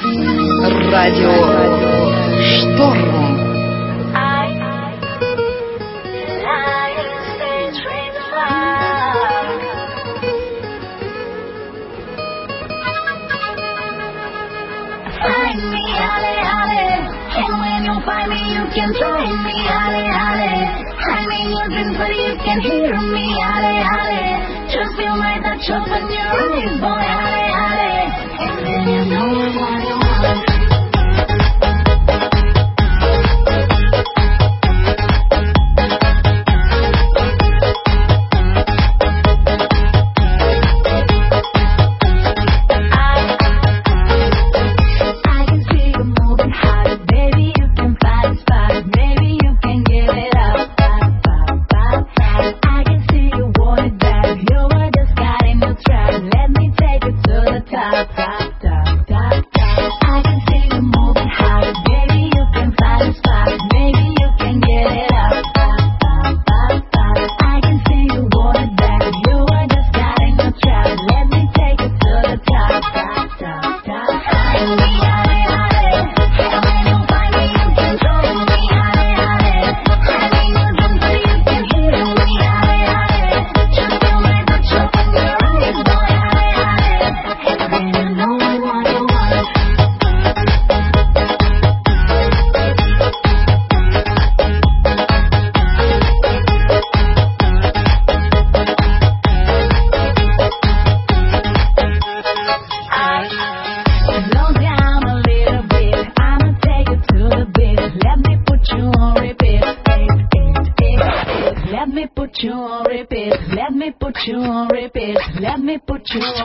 Радио Шторм. Can find me, ale, ale. I'm in your dreams, but you can hear me, ale, ale. Just feel my touch, open your eyes, boy, ale, ale. And then you know what you want. Let me put you